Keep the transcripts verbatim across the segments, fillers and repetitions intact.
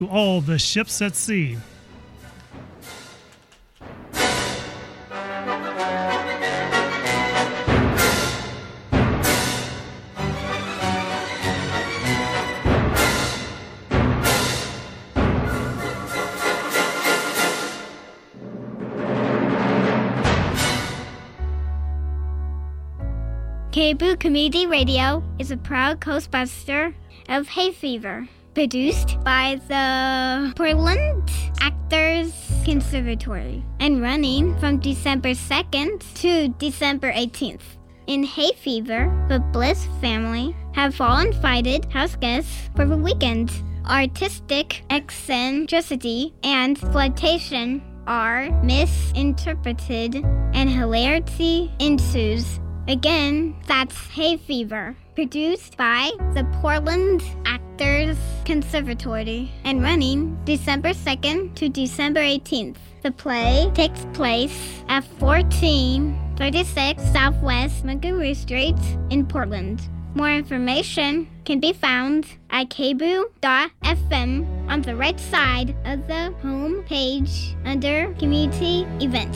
To all the ships at sea. Caribou Community Radio is a proud co-sponsor of Hay Fever, produced by the Portland Actors Conservatory and running from December second to December eighteenth. In Hay Fever, the Bliss family have all-invited house guests for the weekend. Artistic eccentricity and flirtation are misinterpreted and hilarity ensues. Again, that's Hay Fever, produced by the Portland Actors Conservatory and running December second to December eighteenth. The play takes place at fourteen thirty-six Southwest Montgomery Street in Portland. More information can be found at caribou dot f m on the right side of the home page under Community Events.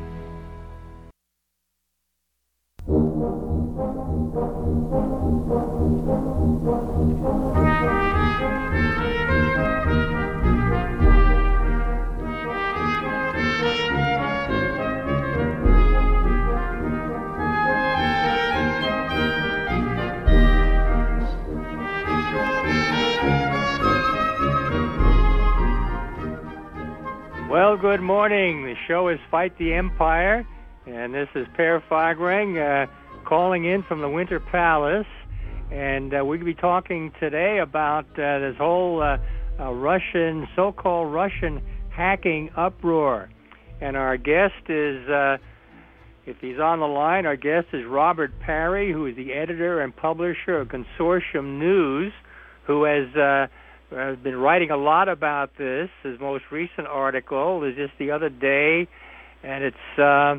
Well, good morning. The show is Fight the Empire, and this is Per Fagreng uh, calling in from the Winter Palace, and uh, we'll be talking today about uh, this whole uh, uh, Russian, so-called Russian hacking uproar. And our guest is, uh, if he's on the line, our guest is Robert Parry, who is the editor and publisher of Consortium News, who has uh, I've been writing a lot about this. His most recent article is just the other day, and it's uh,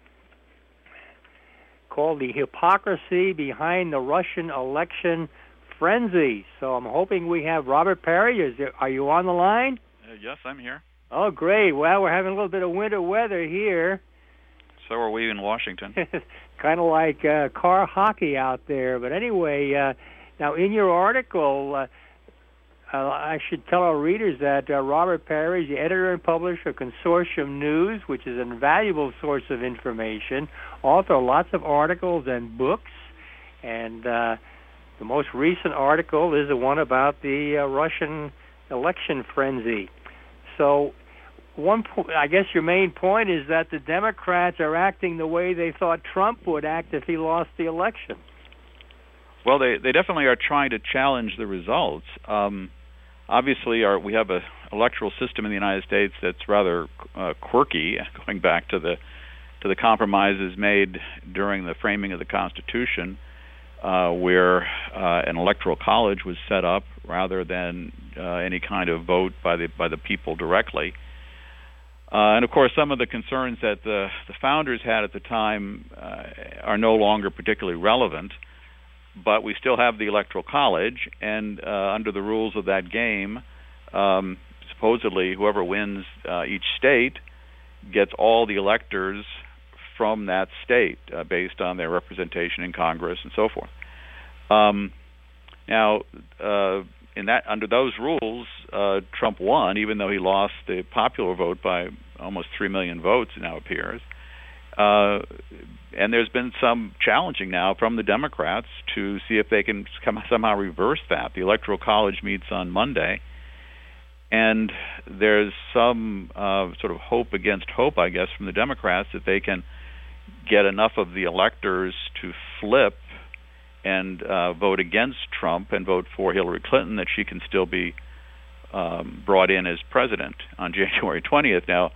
called The Hypocrisy Behind the Russian Election Frenzy. So I'm hoping we have Robert Parry. Is there, are you on the line? Uh, yes, I'm here. Oh, great. Well, we're having a little bit of winter weather here. So are we in Washington. Kind of like uh, car hockey out there. But anyway, uh, now in your article... Uh, Uh, I should tell our readers that uh, Robert Parry is the editor and publisher of Consortium News, which is an invaluable source of information, author of lots of articles and books, and uh, the most recent article is the one about the uh, Russian election frenzy. So one, po- I guess your main point is that the Democrats are acting the way they thought Trump would act if he lost the election. Well, they, they definitely are trying to challenge the results. Um, obviously, our, we have an electoral system in the United States that's rather uh, quirky, going back to the to the compromises made during the framing of the Constitution, uh, where uh, an electoral college was set up rather than uh, any kind of vote by the by the people directly. Uh, and of course, some of the concerns that the, the founders had at the time uh, are no longer particularly relevant. But we still have the Electoral College, and uh, under the rules of that game, um, supposedly whoever wins uh, each state gets all the electors from that state uh, based on their representation in Congress and so forth. Um, now, uh, in that under those rules, uh, Trump won, even though he lost the popular vote by almost three million votes, it now appears. Uh, and there's been some challenging now from the Democrats to see if they can come, somehow reverse that. The Electoral College meets on Monday, and there's some uh, sort of hope against hope, I guess, from the Democrats that they can get enough of the electors to flip and uh, vote against Trump and vote for Hillary Clinton, that she can still be um, brought in as president on January twentieth. Now,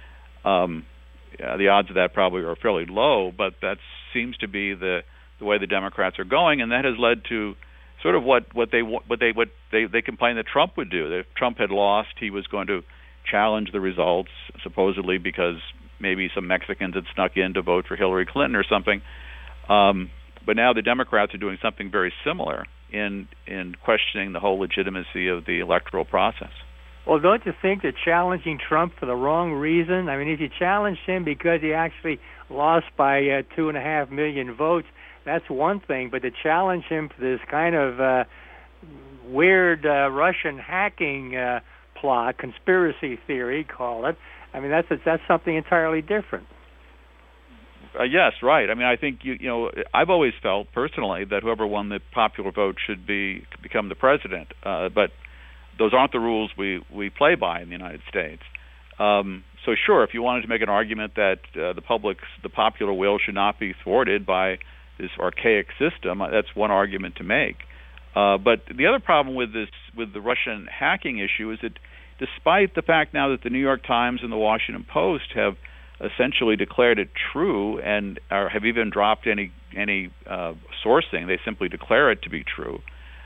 um, Uh, the odds of that probably are fairly low, but that seems to be the, the way the Democrats are going, and that has led to sort of what, what they what they what they they complained that Trump would do. That if Trump had lost, he was going to challenge the results, supposedly because maybe some Mexicans had snuck in to vote for Hillary Clinton or something. Um, but now the Democrats are doing something very similar in in questioning the whole legitimacy of the electoral process. Well, don't you think they're challenging Trump for the wrong reason? I mean, if you challenge him because he actually lost by uh, two and a half million votes, that's one thing. But to challenge him for this kind of uh, weird uh, Russian hacking uh, plot, conspiracy theory, call it, I mean, that's that's something entirely different. Uh, yes, right. I mean, I think you you know I've always felt personally that whoever won the popular vote should be become the president. Uh, but those aren't the rules we, we play by in the United States. Um, so sure, if you wanted to make an argument that uh, the public's the popular will should not be thwarted by this archaic system, that's one argument to make. Uh, but the other problem with this with the Russian hacking issue is that despite the fact now that the New York Times and the Washington Post have essentially declared it true and are, have even dropped any any uh, sourcing, they simply declare it to be true.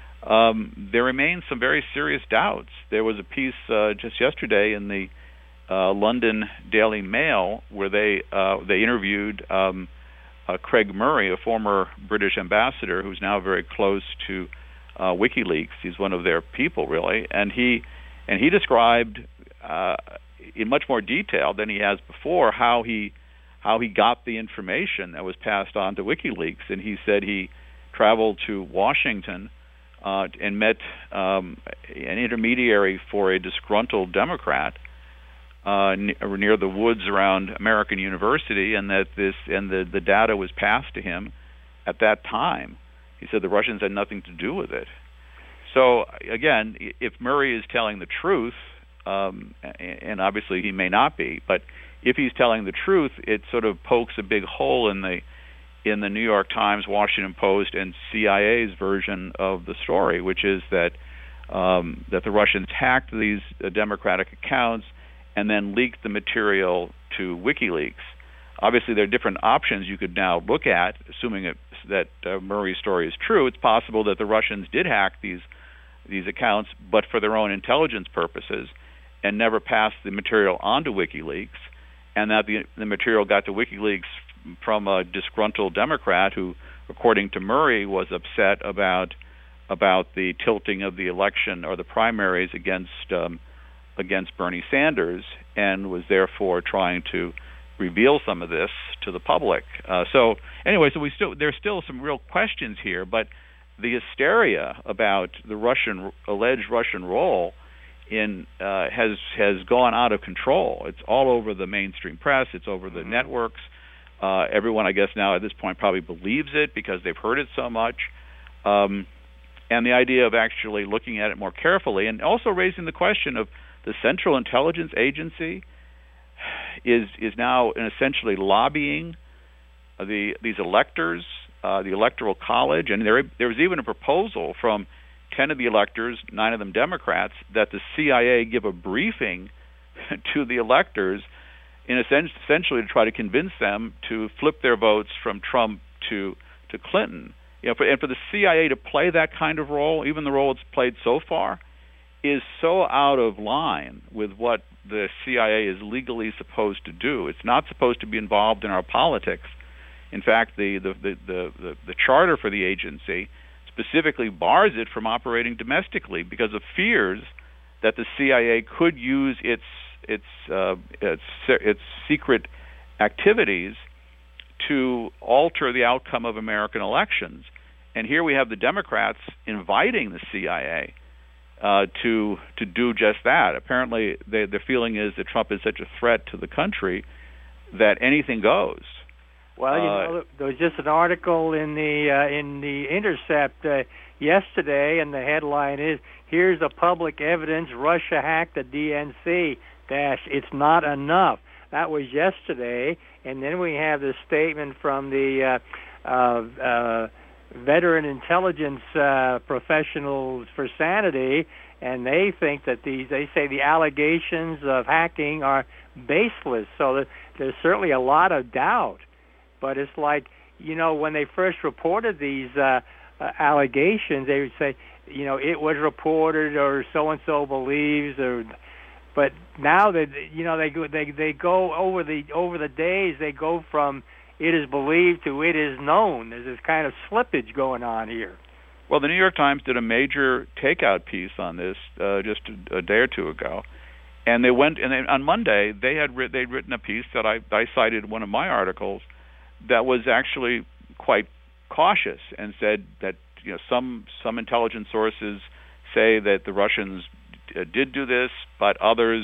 Um, there remains some very serious doubts. There was a piece uh, just yesterday in the uh, London Daily Mail where they uh, they interviewed um, uh, Craig Murray, a former British ambassador who's now very close to uh, WikiLeaks. He's one of their people, really, and he and he described uh, in much more detail than he has before how he how he got the information that was passed on to WikiLeaks. And he said he traveled to Washington Uh, and met um, an intermediary for a disgruntled Democrat uh, n- near the woods around American University, and that this and the, the data was passed to him at that time. He said the Russians had nothing to do with it. So again, if Murray is telling the truth, um, and obviously he may not be, but if he's telling the truth, it sort of pokes a big hole in the in the New York Times, Washington Post, and C I A's version of the story, which is that um, that the Russians hacked these uh, Democratic accounts and then leaked the material to WikiLeaks. Obviously, there are different options you could now look at, assuming it, that uh, Murray's story is true. It's possible that the Russians did hack these these accounts, but for their own intelligence purposes, and never passed the material on to WikiLeaks, and that the, the material got to WikiLeaks from a disgruntled Democrat who, according to Murray, was upset about about the tilting of the election or the primaries against um, against Bernie Sanders, and was therefore trying to reveal some of this to the public. Uh, so anyway, so we still there's still some real questions here, but the hysteria about the Russian alleged Russian role in uh, has has gone out of control. It's all over the mainstream press. It's over the mm-hmm. networks. Uh, everyone, I guess, now at this point probably believes it because they've heard it so much. Um, and the idea of actually looking at it more carefully and also raising the question of the Central Intelligence Agency is is now essentially lobbying the these electors, uh, the Electoral College. And there, there was even a proposal from ten of the electors, nine of them Democrats, that the C I A give a briefing to the electors in a sense, essentially to try to convince them to flip their votes from Trump to to Clinton. You know, for, and for the C I A to play that kind of role, even the role it's played so far, is so out of line with what the C I A is legally supposed to do. It's not supposed to be involved in our politics. In fact, the the the the, the, the charter for the agency specifically bars it from operating domestically because of fears that the C I A could use its its uh, its its secret activities to alter the outcome of American elections. And here we have the Democrats inviting the C I A uh, to to do just that. Apparently, they, their feeling is that Trump is such a threat to the country that anything goes. Well, you uh, know, there was just an article in the uh, in the Intercept uh, yesterday, and the headline is, "Here's the public evidence Russia hacked the D N C. Dash, it's not enough." That was yesterday, and then we have this statement from the uh, uh, uh, veteran intelligence uh, professionals for sanity, and they think that these, they say the allegations of hacking are baseless. So there's certainly a lot of doubt. But it's like, you know, when they first reported these uh, uh, allegations, they would say, you know, it was reported or so-and-so believes, or, but now that, you know, they go, they they go over the over the days, they go from it is believed to it is known. There's this kind of slippage going on here. Well, the New York Times did a major takeout piece on this uh, just a, a day or two ago, and they went and they, on Monday they had writ, they'd written a piece that I, I cited in one of my articles that was actually quite cautious and said that you know some some intelligence sources say that the Russians uh, did do this, but others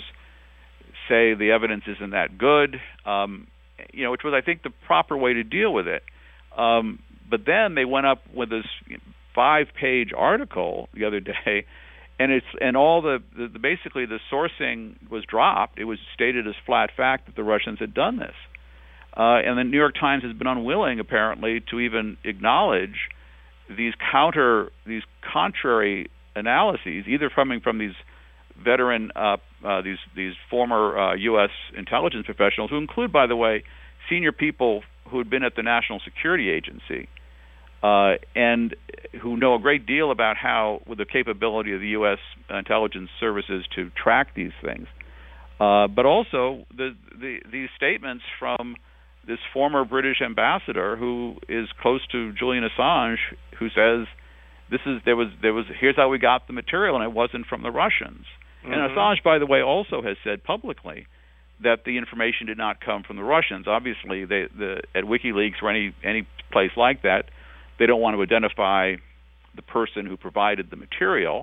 say the evidence isn't that good. Um, you know, which was I think the proper way to deal with it. Um, but then they went up with this five-page article the other day, and it's and all the, the, the basically the sourcing was dropped. It was stated as flat fact that the Russians had done this, uh, and the New York Times has been unwilling, apparently, to even acknowledge these counter, these contrary analyses, either coming from these veteran, uh, uh, these these former uh, U S intelligence professionals, who include, by the way, senior people who had been at the National Security Agency. Uh, and who know a great deal about how, with the capability of the U S intelligence services to track these things, uh, but also the, the these statements from this former British ambassador who is close to Julian Assange, who says this is there was there was here's how we got the material, and it wasn't from the Russians. Mm-hmm. And Assange, by the way, also has said publicly that the information did not come from the Russians. Obviously, they, the at WikiLeaks or any any place like that, they don't want to identify the person who provided the material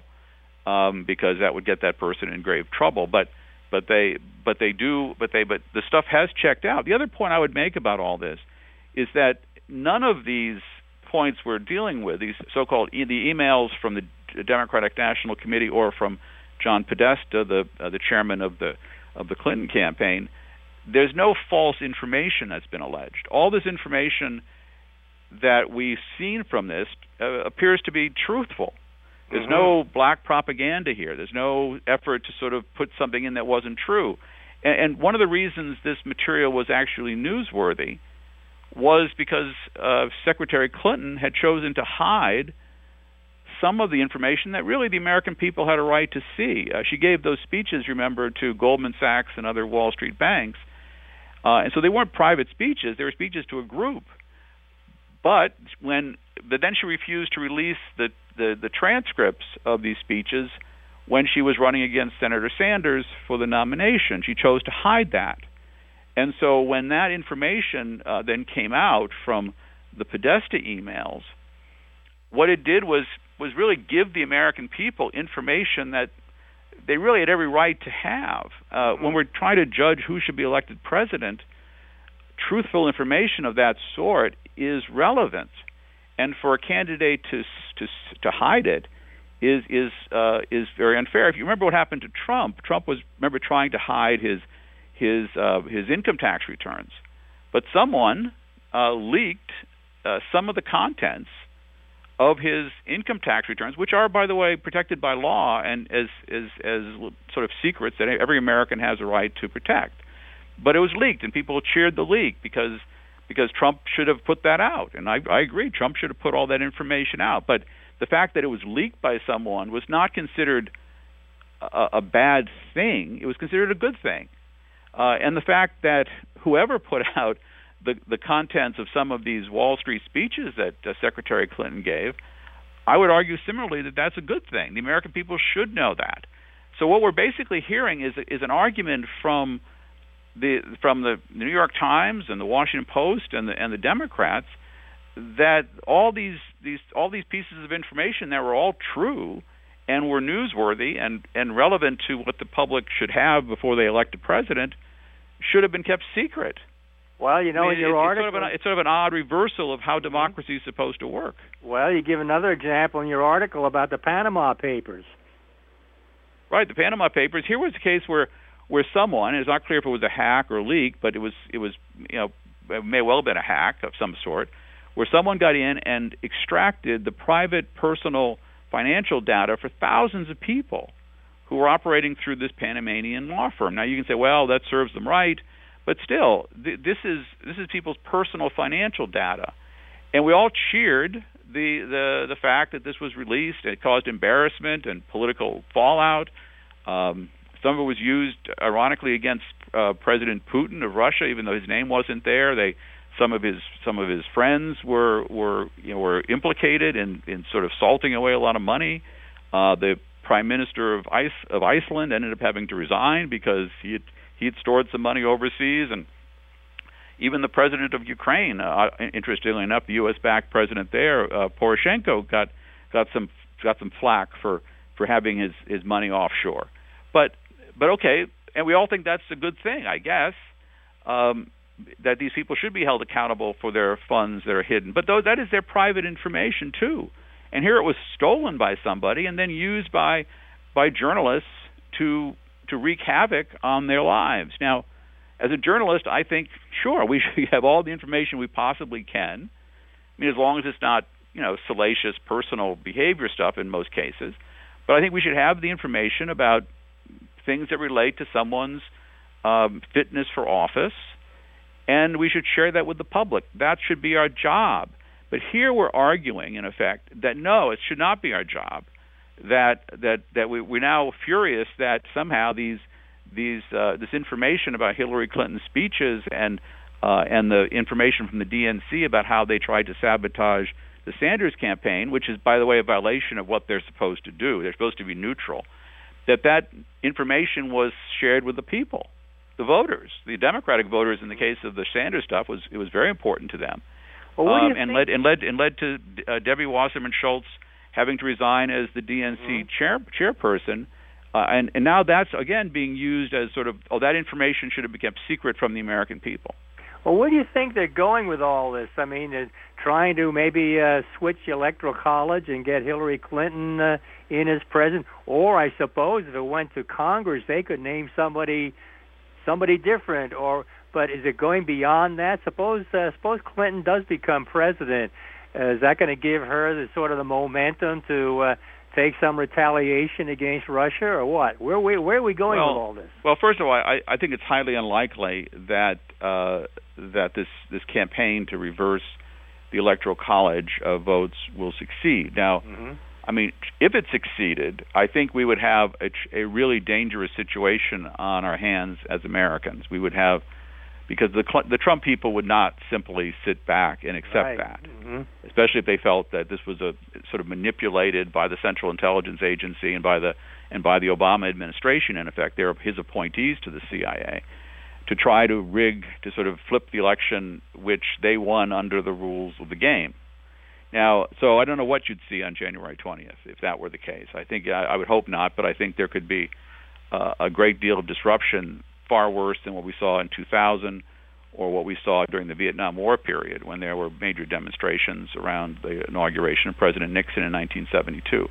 um, because that would get that person in grave trouble. But but they but they do but they but the stuff has checked out. The other point I would make about all this is that none of these points we're dealing with, these so-called e- the emails from the Democratic National Committee or from John Podesta, the uh, the chairman of the of the Clinton campaign, there's no false information that's been alleged. All this information that we've seen from this uh, appears to be truthful. There's mm-hmm. no black propaganda here. There's no effort to sort of put something in that wasn't true. And, and one of the reasons this material was actually newsworthy was because uh, Secretary Clinton had chosen to hide some of the information that really the American people had a right to see. Uh, she gave those speeches, remember, to Goldman Sachs and other Wall Street banks. Uh, and so they weren't private speeches. They were speeches to a group. But when but then she refused to release the, the, the transcripts of these speeches when she was running against Senator Sanders for the nomination. She chose to hide that. And so when that information uh, then came out from the Podesta emails, what it did was was really give the American people information that they really had every right to have. Uh, mm-hmm. When we're trying to judge who should be elected president, truthful information of that sort is relevant, and for a candidate to to to hide it is is uh, is very unfair. If you remember what happened to Trump, Trump was remember trying to hide his his uh, his income tax returns, but someone uh, leaked uh, some of the contents of his income tax returns, which are, by the way, protected by law and as as as sort of secrets that every American has a right to protect. But it was leaked, and people cheered the leak because because Trump should have put that out. And I, I agree, Trump should have put all that information out. But the fact that it was leaked by someone was not considered a, a bad thing. It was considered a good thing. Uh, and the fact that whoever put out the, the contents of some of these Wall Street speeches that uh, Secretary Clinton gave, I would argue similarly that that's a good thing. The American people should know that. So what we're basically hearing is is an argument from the from the New York Times and the Washington Post and the and the Democrats that all these these all these pieces of information that were all true and were newsworthy and, and relevant to what the public should have before they elect a president should have been kept secret. Well, you know, I mean, in your it's, article, it's sort, of an, it's sort of an odd reversal of how democracy is supposed to work. Well, you give another example in your article about the Panama Papers. Right, the Panama Papers. Here was a case where, where someone, it's not clear if it was a hack or a leak, but it was it was you know it may well have been a hack of some sort, where someone got in and extracted the private, personal, financial data for thousands of people who were operating through this Panamanian law firm. Now you can say, well, that serves them right, but still, th- this is this is people's personal financial data, and we all cheered the the the fact that this was released. It caused embarrassment and political fallout. Um, some of it was used, ironically, against uh, President Putin of Russia, even though his name wasn't there. They some of his some of his friends were were you know were implicated in, in sort of salting away a lot of money. Uh, the Prime Minister of Ice of Iceland ended up having to resign because he had he had stored some money overseas, and even the president of Ukraine, uh, interestingly enough, the U S-backed president there, uh, Poroshenko, got got some got some flack for, for having his, his money offshore. But but okay, and we all think that's a good thing, I guess. Um, that these people should be held accountable for their funds that are hidden. But though that is their private information too. And here it was stolen by somebody and then used by by journalists to to wreak havoc on their lives. Now, as a journalist, I think, sure, we should have all the information we possibly can. I mean, as long as it's not, you know, salacious personal behavior stuff in most cases. But I think we should have the information about things that relate to someone's um, fitness for office, and we should share that with the public. That should be our job. But here we're arguing, in effect, that no, it should not be our job. That that that we, we're now furious that somehow these these uh, this information about Hillary Clinton's speeches and uh, and the information from the D N C about how they tried to sabotage the Sanders campaign, which is, by the way, a violation of what they're supposed to do. They're supposed to be neutral. That that information was shared with the people, the voters, the Democratic voters. In the case of the Sanders stuff, was it was very important to them. Well, what do you um, and think? led and led and led to uh, Debbie Wasserman Schultz having to resign as the D N C mm-hmm. chair chairperson, uh, and and now that's again being used as sort of oh that information should have been kept secret from the American people. Well, where do you think they're going with all this? I mean, they're trying to maybe uh, switch the Electoral College and get Hillary Clinton uh, in as president, or I suppose if it went to Congress, they could name somebody somebody different. Or but is it going beyond that? Suppose uh, suppose Clinton does become president. Uh, is that going to give her the sort of the momentum to uh, take some retaliation against Russia, or what? Where we where are we going well, with all this? Well, first of all, I, I think it's highly unlikely that uh, that this this campaign to reverse the Electoral College uh, votes will succeed. Now, mm-hmm. I mean, if it succeeded, I think we would have a, a really dangerous situation on our hands as Americans. We would have because the the Trump people would not simply sit back and accept right. that, mm-hmm. especially if they felt that this was a sort of manipulated by the Central Intelligence Agency and by the and by the Obama administration. In effect, they're his appointees to the C I A to try to rig, to sort of flip the election, which they won under the rules of the game. Now, so I don't know what you'd see on January twentieth if that were the case. I think I, I would hope not, but I think there could be uh, a great deal of disruption, far worse than what we saw in two thousand or what we saw during the Vietnam War period when there were major demonstrations around the inauguration of President Nixon in nineteen seventy-two,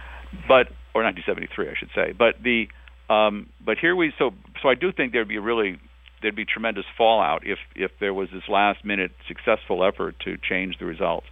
but or nineteen seventy-three, I should say. But the um, but here we so so I do think there'd be a really there'd be tremendous fallout if if there was this last minute successful effort to change the results.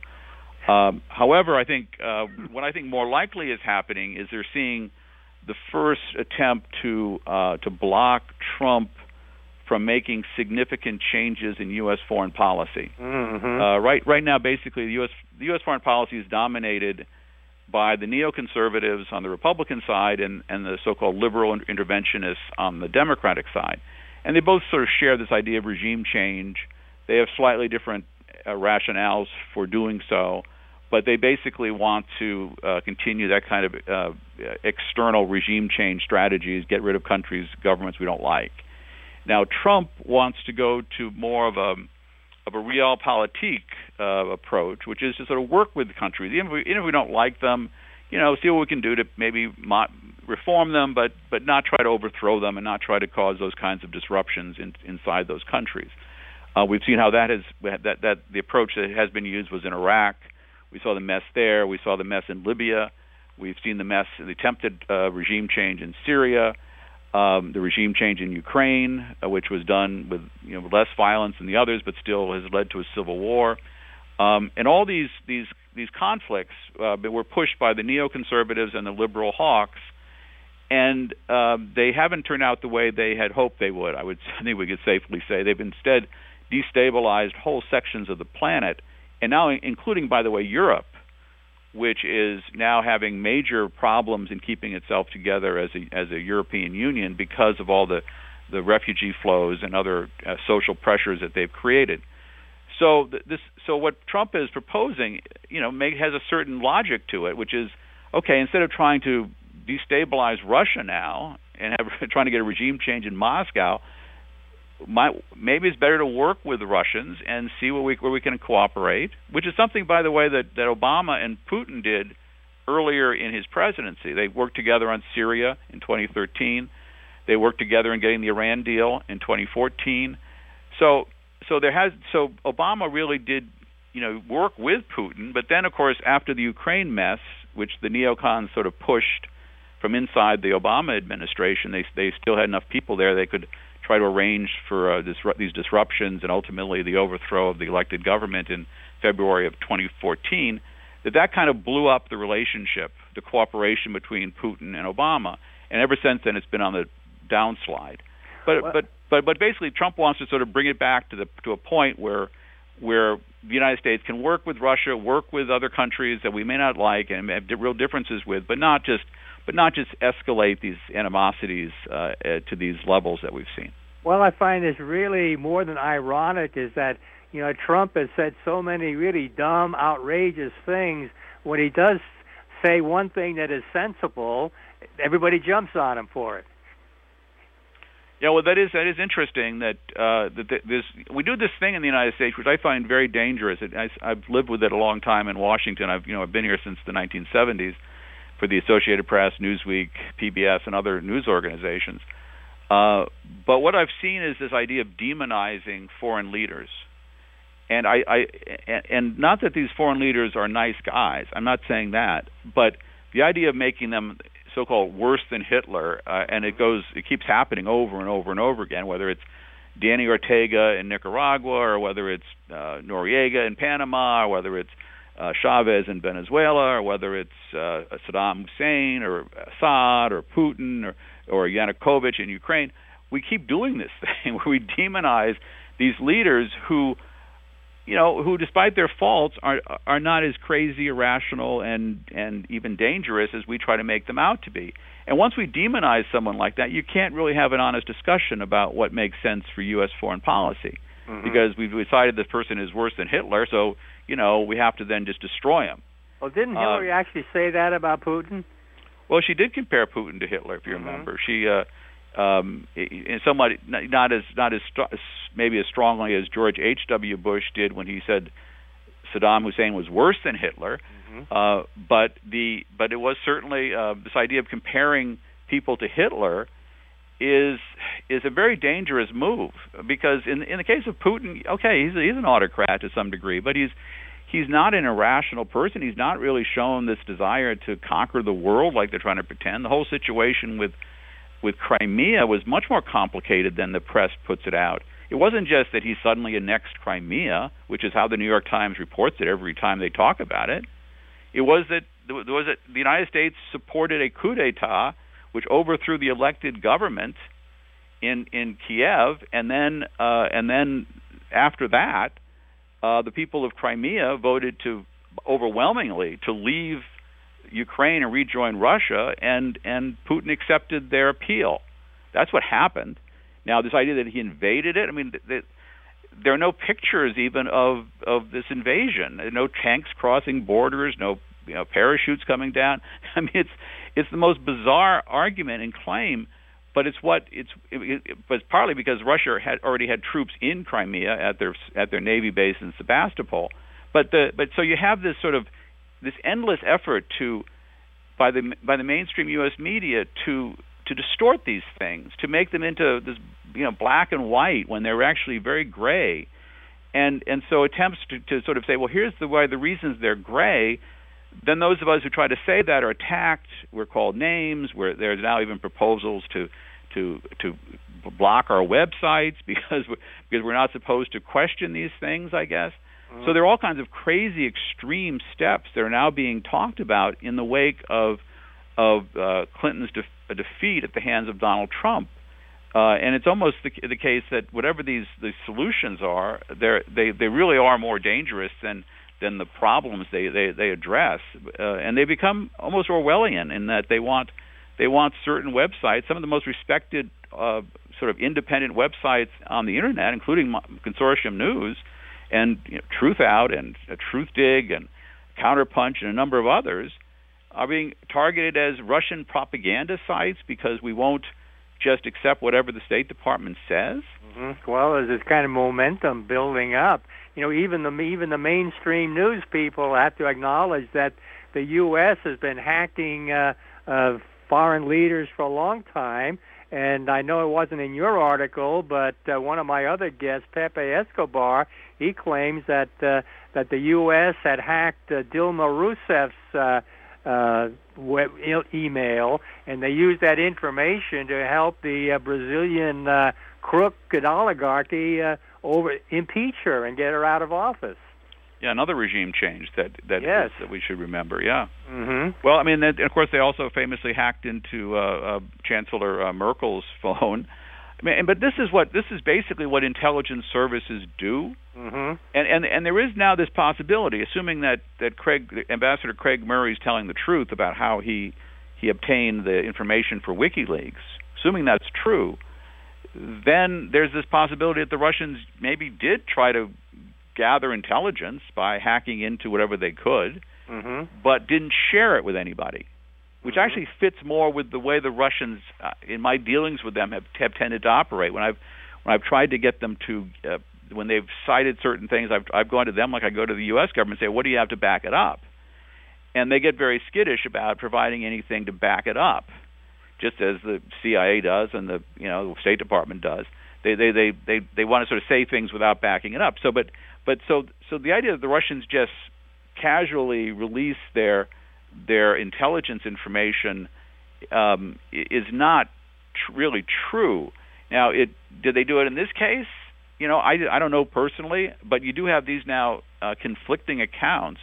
Um, however, I think uh, what I think more likely is happening is they're seeing the first attempt to uh, to block Trump from making significant changes in U S foreign policy. Mm-hmm. Uh, right, right now, basically, the U S the U S foreign policy is dominated by the neoconservatives on the Republican side and, and the so-called liberal interventionists on the Democratic side, and they both sort of share this idea of regime change. They have slightly different uh, rationales for doing so, but they basically want to uh, continue that kind of uh, external regime change strategies, get rid of countries, governments we don't like. Now, Trump wants to go to more of a of a realpolitik uh, approach, which is to sort of work with countries, even if, we, even if we don't like them, you know, see what we can do to maybe mo- reform them, but but not try to overthrow them and not try to cause those kinds of disruptions in, inside those countries. Uh, we've seen how that has that that the approach that has been used was in Iraq. We saw the mess there. We saw the mess in Libya. We've seen the mess, the attempted uh, regime change in Syria, um, the regime change in Ukraine, uh, which was done with you know less violence than the others, but still has led to a civil war. Um, and all these these these conflicts uh, were pushed by the neoconservatives and the liberal hawks, and uh, they haven't turned out the way they had hoped they would. I would I think we could safely say they've instead destabilized whole sections of the planet. And now, including, by the way, Europe, which is now having major problems in keeping itself together as a as a European Union because of all the, the refugee flows and other uh, social pressures that they've created. So th- this, so what Trump is proposing, you know, make, has a certain logic to it, which is, okay, instead of trying to destabilize Russia now and have, trying to get a regime change in Moscow, my, maybe it's better to work with the Russians and see where we, where we can cooperate, which is something, by the way, that, that Obama and Putin did earlier in his presidency. They worked together on Syria in twenty thirteen. They worked together in getting the Iran deal in twenty fourteen. So, so there has, so Obama really did, you know, work with Putin. But then, of course, after the Ukraine mess, which the neocons sort of pushed from inside the Obama administration, they they still had enough people there they could try to arrange for uh, disru- these disruptions and ultimately the overthrow of the elected government in February of twenty fourteen. That that kind of blew up the relationship, the cooperation between Putin and Obama, and ever since then it's been on the downslide. But well, but but but basically Trump wants to sort of bring it back to the to a point where where the United States can work with Russia, work with other countries that we may not like and have real differences with, but not just but not just escalate these animosities uh, uh, to these levels that we've seen. Well, I find this really more than ironic is that, you know, Trump has said so many really dumb, outrageous things. When he does say one thing that is sensible, everybody jumps on him for it. Yeah, well, that is that is interesting. That uh, that this we do this thing in the United States, which I find very dangerous. It, I, I've lived with it a long time in Washington. I've you know I've been here since the nineteen seventies for the Associated Press, Newsweek, P B S, and other news organizations. Uh, but what I've seen is this idea of demonizing foreign leaders. And I, I, and not that these foreign leaders are nice guys. I'm not saying that, but the idea of making them so-called worse than Hitler, uh, and it goes, it keeps happening over and over and over again. Whether it's Danny Ortega in Nicaragua, or whether it's uh, Noriega in Panama, or whether it's uh, Chavez in Venezuela, or whether it's uh, Saddam Hussein or Assad or Putin or or Yanukovych in Ukraine, we keep doing this thing where we demonize these leaders who. You know, who, despite their faults, are are not as crazy, irrational, and and even dangerous as we try to make them out to be. And once we demonize someone like that, you can't really have an honest discussion about what makes sense for U S foreign policy, mm-hmm. because we've decided this person is worse than Hitler. So you know, we have to then just destroy him. Well, didn't Hillary uh, actually say that about Putin? Well, she did compare Putin to Hitler, if you mm-hmm. remember. She. Uh, Um, in somewhat not as not as maybe as strongly as George H W Bush did when he said Saddam Hussein was worse than Hitler, mm-hmm. uh, but the but it was certainly uh, this idea of comparing people to Hitler is is a very dangerous move, because in in the case of Putin, okay, he's he's an autocrat to some degree, but he's he's not an irrational person. He's not really shown this desire to conquer the world like they're trying to pretend. The whole situation with with Crimea was much more complicated than the press puts it out. It wasn't just that he suddenly annexed Crimea, which is how the New York Times reports it every time they talk about it. It was that there was that the United States supported a coup d'etat which overthrew the elected government in in Kiev, and then uh, and then after that, uh, the people of Crimea voted to overwhelmingly to leave Ukraine and rejoin Russia, and, and Putin accepted their appeal. That's what happened. Now, this idea that he invaded it, I mean, th- th- there are no pictures even of, of this invasion. There are no tanks crossing borders, no you know, parachutes coming down. I mean, it's it's the most bizarre argument and claim, but it's what it's it, it, but it's partly because Russia had already had troops in Crimea at their at their navy base in Sebastopol. But the but so you have this sort of this endless effort to, by the by the mainstream U S media, to to distort these things, to make them into this you know black and white when they're actually very gray, and and so attempts to, to sort of say, well, here's the why the reasons they're gray. Then those of us who try to say that are attacked. We're called names. We're, there's now even proposals to to to block our websites because we're, because we're not supposed to question these things, I guess. So there are all kinds of crazy, extreme steps that are now being talked about in the wake of of uh, Clinton's def- defeat at the hands of Donald Trump, uh, and it's almost the, the case that whatever these the solutions are, they they really are more dangerous than than the problems they they, they address, uh, and they become almost Orwellian in that they want they want certain websites, some of the most respected uh, sort of independent websites on the internet, including Consortium News. And you know, Truth Out and uh, Truth Dig and Counterpunch and a number of others are being targeted as Russian propaganda sites because we won't just accept whatever the State Department says. Mm-hmm. Well, there's this kind of momentum building up. You know, even the even the mainstream news people have to acknowledge that the U S has been hacking uh, uh, foreign leaders for a long time. And I know it wasn't in your article, but uh, one of my other guests, Pepe Escobar, he claims that uh, that the U S had hacked uh, Dilma Rousseff's uh, uh, web e- email, and they used that information to help the uh, Brazilian uh, crook and oligarchy uh, over impeach her and get her out of office. Yeah, another regime change that that, yes. is, that we should remember. Yeah. Mm-hmm. Well, I mean, that, of course, they also famously hacked into uh, uh, Chancellor uh, Merkel's phone. I mean, but this is what this is basically what intelligence services do. Mm-hmm. And and and there is now this possibility, assuming that that Craig Ambassador Craig Murray is telling the truth about how he he obtained the information for WikiLeaks. Assuming that's true, then there's this possibility that the Russians maybe did try to gather intelligence by hacking into whatever they could, mm-hmm. but didn't share it with anybody, which mm-hmm. actually fits more with the way the Russians, uh, in my dealings with them, have, have tended to operate. When I've when I've tried to get them to, uh, when they've cited certain things, I've I've gone to them like I go to the U S government and say, what do you have to back it up? And they get very skittish about providing anything to back it up, just as the C I A does and the you know the State Department does. They they they they, they want to sort of say things without backing it up. So, but but so so the idea that the Russians just casually release their their intelligence information um, is not tr- really true. Now, it did they do it in this case? You know, I, I don't know personally, but you do have these now uh, conflicting accounts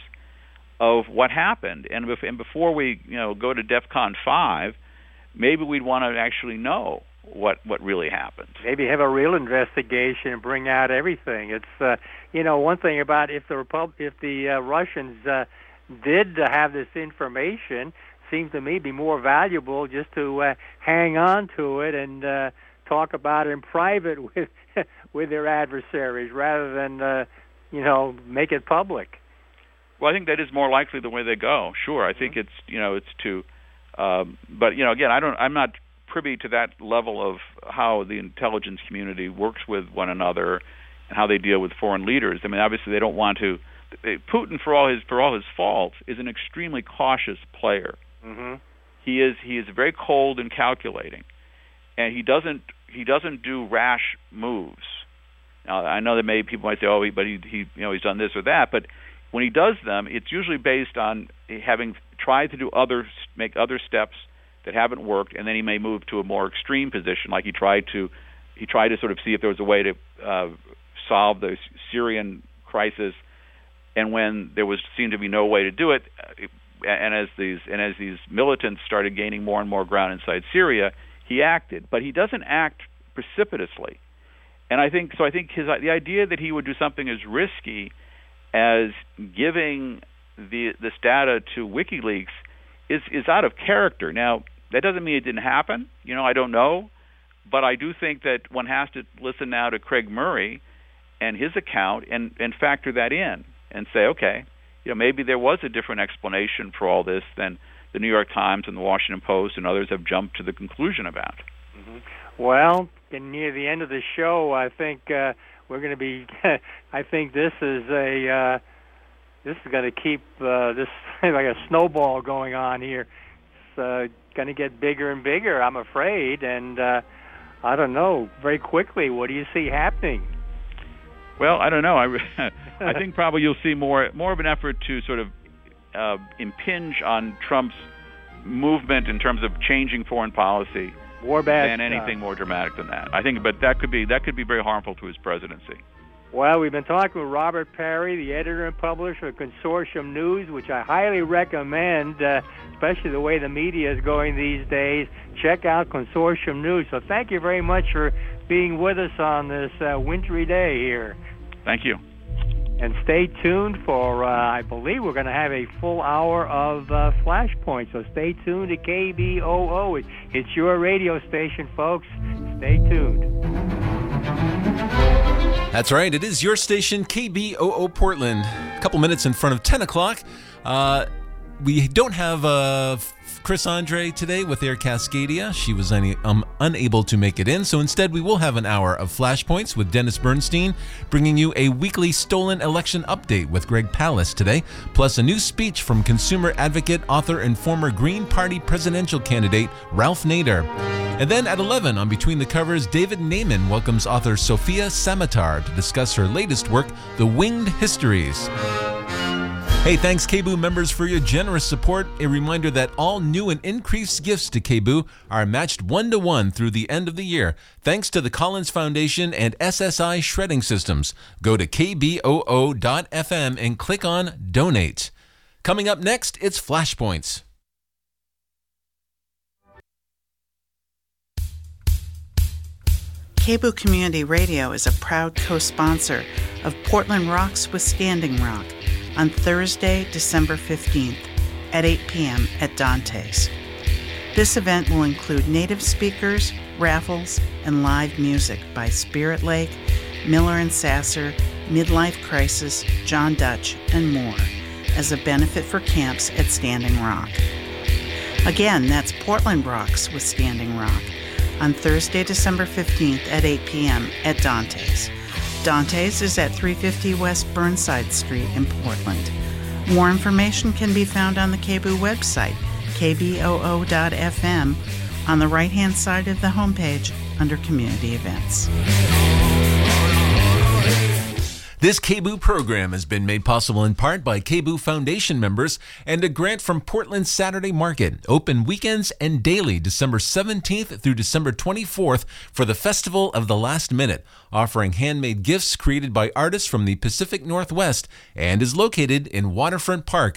of what happened, and, bef- and before we you know go to DEFCON five, maybe we'd want to actually know what what really happened. Maybe have a real investigation and bring out everything. It's uh, you know one thing about if the Repub- if the uh, Russians uh, did uh, have this information, seems to me be more valuable just to uh, hang on to it and uh, talk about it in private with with their adversaries rather than uh, you know make it public. Well, I think that is more likely the way they go. Sure, I think mm-hmm. it's you know it's to, um, but you know again I don't I'm not privy to that level of how the intelligence community works with one another and how they deal with foreign leaders. I mean, obviously they don't want to. Putin, for all his for all his faults, is an extremely cautious player. Mm-hmm. He is he is very cold and calculating, and he doesn't he doesn't do rash moves. Now, I know that maybe people might say, oh, but he he you know he's done this or that, but when he does them, it's usually based on having tried to do other make other steps that haven't worked, and then he may move to a more extreme position, like he tried to he tried to sort of see if there was a way to uh, solve the Syrian crisis, and when there was seemed to be no way to do it, and as these and as these militants started gaining more and more ground inside Syria, he acted, but he doesn't act precipitously, and I think so. I think his the idea that he would do something as risky as giving the this data to WikiLeaks is is out of character. Now, that doesn't mean it didn't happen. You know, I don't know. But I do think that one has to listen now to Craig Murray and his account and, and factor that in and say, okay, you know, maybe there was a different explanation for all this than the New York Times and the Washington Post and others have jumped to the conclusion about. Mm-hmm. Well, near the end of the show, I think uh, we're going to be, I think this is a, uh, this is going to keep uh, this like a snowball going on here. It's uh, going to get bigger and bigger, I'm afraid, and uh, I don't know, very quickly, what do you see happening? Well, I don't know. I, I think probably you'll see more more of an effort to sort of uh, impinge on Trump's movement in terms of changing foreign policy more bad than anything stuff. more dramatic than that. I think, but that could be that could be very harmful to his presidency. Well, we've been talking with Robert Parry, the editor and publisher of Consortium News, which I highly recommend, uh, especially the way the media is going these days. Check out Consortium News. So thank you very much for being with us on this uh, wintry day here. Thank you. And stay tuned for, uh, I believe we're going to have a full hour of uh, Flashpoint. So stay tuned to K B O O. It, it's your radio station, folks. Stay tuned. That's right. It is your station, K B O O Portland. A couple minutes in front of ten o'clock. Uh, we don't have uh, Chris Andre today with Air Cascadia. She was un- um, unable to make it in, so instead we will have an hour of Flashpoints with Dennis Bernstein, bringing you a weekly stolen election update with Greg Palast today, plus a new speech from consumer advocate, author, and former Green Party presidential candidate Ralph Nader. And then at eleven on Between the Covers, David Naiman welcomes author Sofia Samatar to discuss her latest work, The Winged Histories. Hey, thanks K B O O members for your generous support. A reminder that all new and increased gifts to K B O O are matched one-to-one through the end of the year, thanks to the Collins Foundation and S S I Shredding Systems. Go to K B O O dot F M and click on Donate. Coming up next, it's Flashpoints. K B O O Community Radio is a proud co-sponsor of Portland Rocks with Standing Rock on Thursday, December fifteenth at eight p.m. at Dante's. This event will include native speakers, raffles, and live music by Spirit Lake, Miller and Sasser, Midlife Crisis, John Dutch, and more as a benefit for camps at Standing Rock. Again, that's Portland Rocks with Standing Rock on Thursday, December fifteenth at eight p.m. at Dante's. Dante's is at three fifty West Burnside Street in Portland. More information can be found on the K B O O website, K B O O dot F M, on the right-hand side of the homepage under Community Events. This K B O O program has been made possible in part by K B O O Foundation members and a grant from Portland Saturday Market, open weekends and daily December seventeenth through December twenty-fourth for the Festival of the Last Minute, offering handmade gifts created by artists from the Pacific Northwest, and is located in Waterfront Park